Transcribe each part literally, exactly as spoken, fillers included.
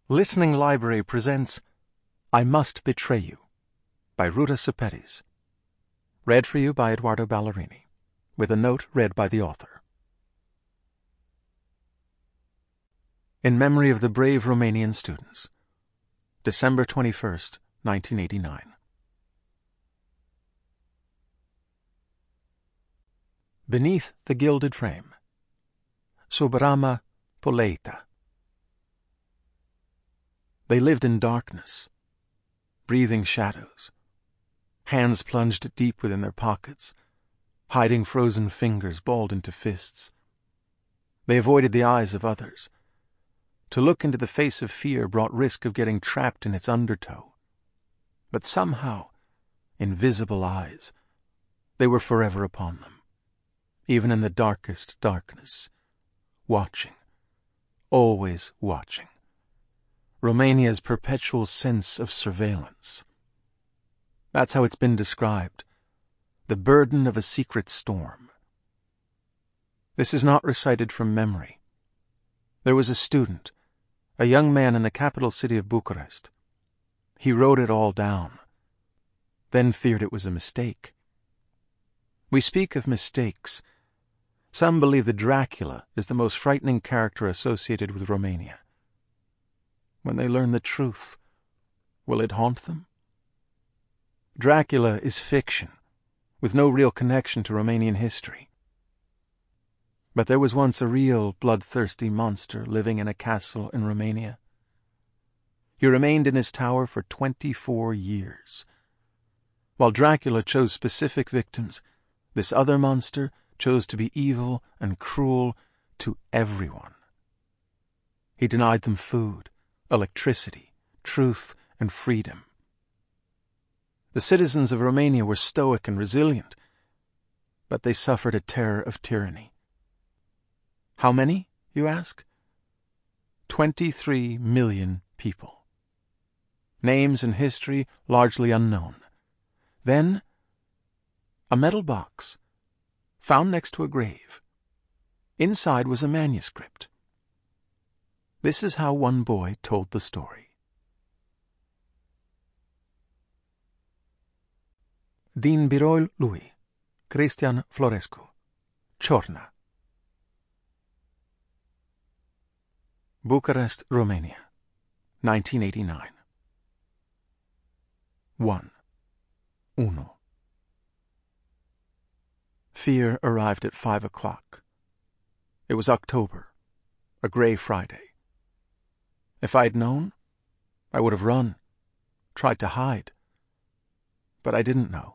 Listening Library presents I Must Betray You by Ruta Sepetys. Read for you by Eduardo Ballerini, with a note read by the author. In memory of the brave Romanian students. December twenty-first, nineteen eighty-nine. Beneath the gilded frame. Sub rama polleita. They lived in darkness, breathing shadows, hands plunged deep within their pockets, hiding frozen fingers balled into fists. They avoided the eyes of others. To look into the face of fear brought risk of getting trapped in its undertow. But somehow, invisible eyes, they were forever upon them, even in the darkest darkness, watching, always watching. Romania's perpetual sense of surveillance. That's how it's been described, the burden of a secret storm. This is not recited from memory. There was a student, a young man in the capital city of Bucharest. He wrote it all down, then feared it was a mistake. We speak of mistakes. Some believe that Dracula is the most frightening character associated with Romania. When they learn the truth, will it haunt them? Dracula is fiction, with no real connection to Romanian history. But there was once a real bloodthirsty monster living in a castle in Romania. He remained in his tower for twenty-four years. While Dracula chose specific victims, this other monster chose to be evil and cruel to everyone. He denied them food, electricity, truth, and freedom. The citizens of Romania were stoic and resilient, but they suffered a terror of tyranny. How many, you ask? Twenty-three million people. Names and history largely unknown. Then, a metal box, found next to a grave. Inside was a manuscript. This is how one boy told the story. Din biroul lui, Cristian Florescu, Ciorna. Bucharest, Romania, nineteen eighty-nine. one. Uno. Fear arrived at five o'clock. It was October, a gray Friday. If I had known, I would have run, tried to hide. But I didn't know.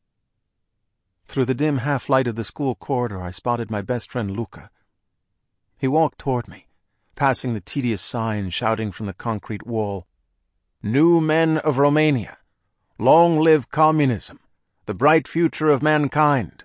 Through the dim half-light of the school corridor, I spotted my best friend Luca. He walked toward me, passing the tedious sign shouting from the concrete wall, "New men of Romania! Long live communism! The bright future of mankind!"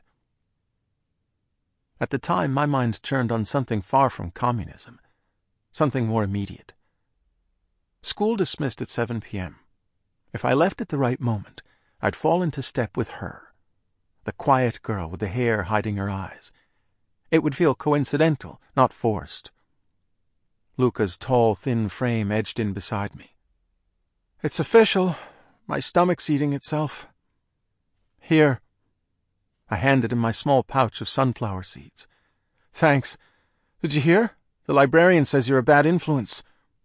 At the time, my mind turned on something far from communism, something more immediate. School dismissed at seven p.m. If I left at the right moment, I'd fall into step with her, the quiet girl with the hair hiding her eyes. It would feel coincidental, not forced. Luca's tall, thin frame edged in beside me. "It's official. My stomach's eating itself." "Here." I handed him my small pouch of sunflower seeds. "Thanks. Did you hear? The librarian says you're a bad influence."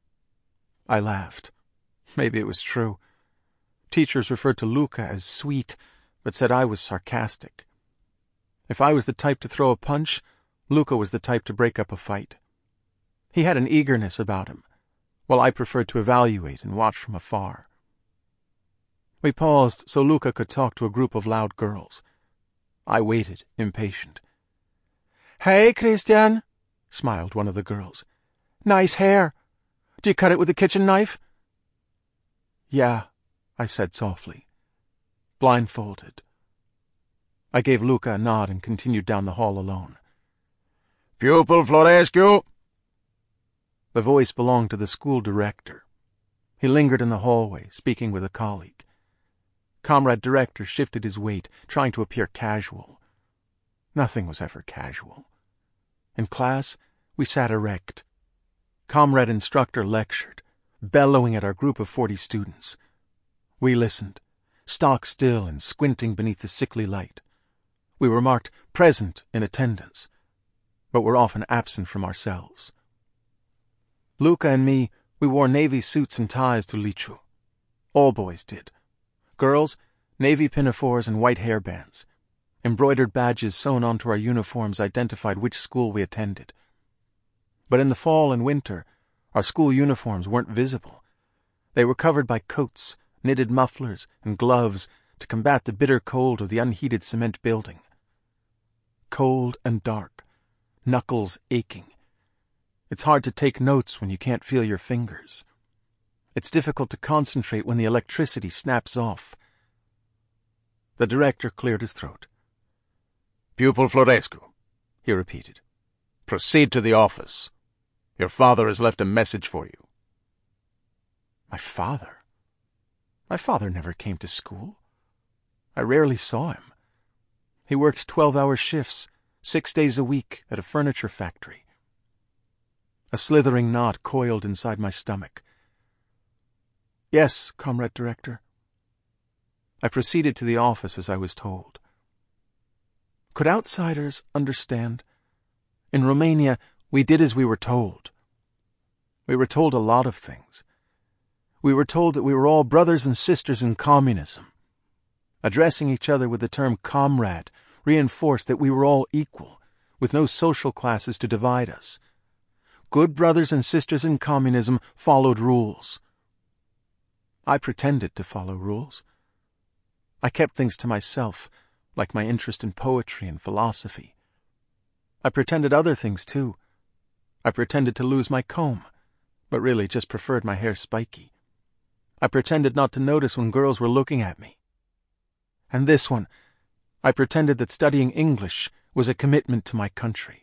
I laughed. Maybe it was true. Teachers referred to Luca as sweet, but said I was sarcastic. If I was the type to throw a punch, Luca was the type to break up a fight. He had an eagerness about him, while I preferred to evaluate and watch from afar. We paused so Luca could talk to a group of loud girls. I waited, impatient. "Hey, Christian," smiled one of the girls. "Nice hair. Do you cut it with a kitchen knife?" "Yeah," I said softly. Blindfolded. I gave Luca a nod and continued down the hall alone. "Pupil Florescu!" The voice belonged to the school director. He lingered in the hallway, speaking with a colleague. Comrade Director shifted his weight, trying to appear casual. Nothing was ever casual. In class, we sat erect. Comrade Instructor lectured, bellowing at our group of forty students. We listened, stock still and squinting beneath the sickly light. We were marked present in attendance, but were often absent from ourselves. Luca and me, we wore navy suits and ties to Lichu. All boys did. Girls, navy pinafores and white hairbands. Embroidered badges sewn onto our uniforms identified which school we attended. But in the fall and winter, our school uniforms weren't visible. They were covered by coats, knitted mufflers, and gloves to combat the bitter cold of the unheated cement building. Cold and dark, knuckles aching. It's hard to take notes when you can't feel your fingers. It's difficult to concentrate when the electricity snaps off. The director cleared his throat. "Pupil Florescu," he repeated. "Proceed to the office. Your father has left a message for you." My father? My father never came to school. I rarely saw him. He worked twelve-hour shifts, six days a week, at a furniture factory. A slithering knot coiled inside my stomach. "Yes, Comrade Director." I proceeded to the office as I was told. Could outsiders understand? In Romania, we did as we were told. We were told a lot of things. We were told that we were all brothers and sisters in communism. Addressing each other with the term comrade reinforced that we were all equal, with no social classes to divide us. Good brothers and sisters in communism followed rules. I pretended to follow rules. I kept things to myself, like my interest in poetry and philosophy. I pretended other things, too. I pretended to lose my comb, but really just preferred my hair spiky. I pretended not to notice when girls were looking at me. And this one, I pretended that studying English was a commitment to my country.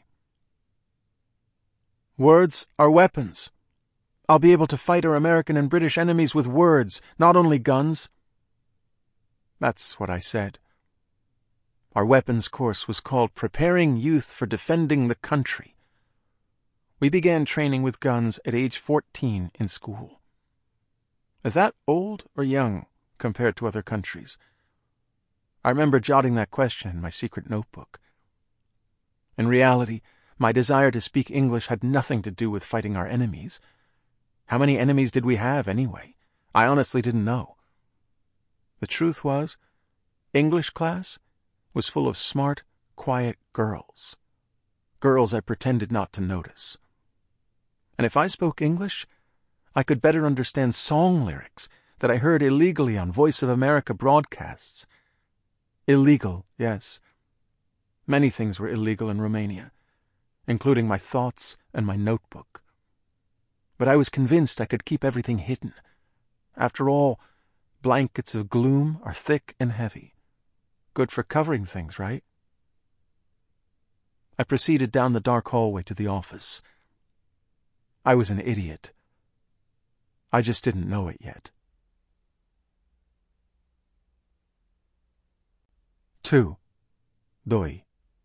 Words are weapons. I'll be able to fight our American and British enemies with words, not only guns. That's what I said. Our weapons course was called Preparing Youth for Defending the Country. We began training with guns at age fourteen in school. Is that old or young compared to other countries? I remember jotting that question in my secret notebook. In reality, my desire to speak English had nothing to do with fighting our enemies. How many enemies did we have, anyway? I honestly didn't know. The truth was, English class was full of smart, quiet girls. Girls I pretended not to notice. And if I spoke English, I could better understand song lyrics that I heard illegally on Voice of America broadcasts. Illegal, yes. Many things were illegal in Romania, including my thoughts and my notebook. But I was convinced I could keep everything hidden. After all, blankets of gloom are thick and heavy. Good for covering things, right? I proceeded down the dark hallway to the office. I was an idiot. I just didn't know it yet. Two. Doi.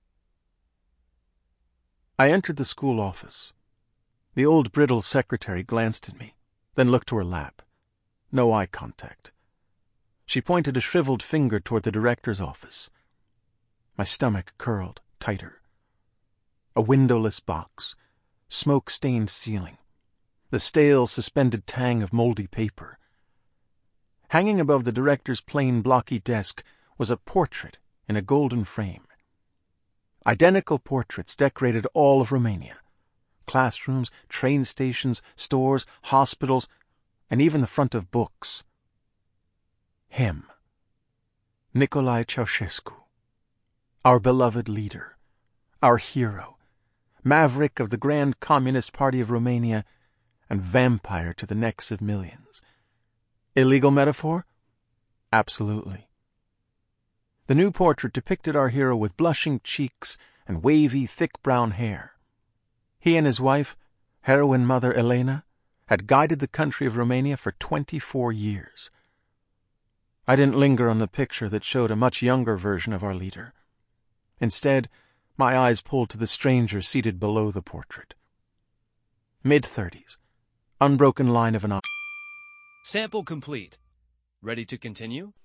I entered the school office. The old brittle secretary glanced at me, then looked to her lap. No eye contact. She pointed a shriveled finger toward the director's office. My stomach curled tighter. A windowless box, smoke-stained ceiling, the stale, suspended tang of moldy paper. Hanging above the director's plain, blocky desk was a portrait in a golden frame. Identical portraits decorated all of Romania. Classrooms, train stations, stores, hospitals, and even the front of books. Him. Nicolae Ceausescu. Our beloved leader. Our hero. Maverick of the Grand Communist Party of Romania, and vampire to the necks of millions. Illegal metaphor? Absolutely. The new portrait depicted our hero with blushing cheeks and wavy, thick brown hair. He and his wife, heroine mother Elena, had guided the country of Romania for twenty-four years. I didn't linger on the picture that showed a much younger version of our leader. Instead, my eyes pulled to the stranger seated below the portrait. Mid-thirties, unbroken line of an eye. Sample complete. Ready to continue?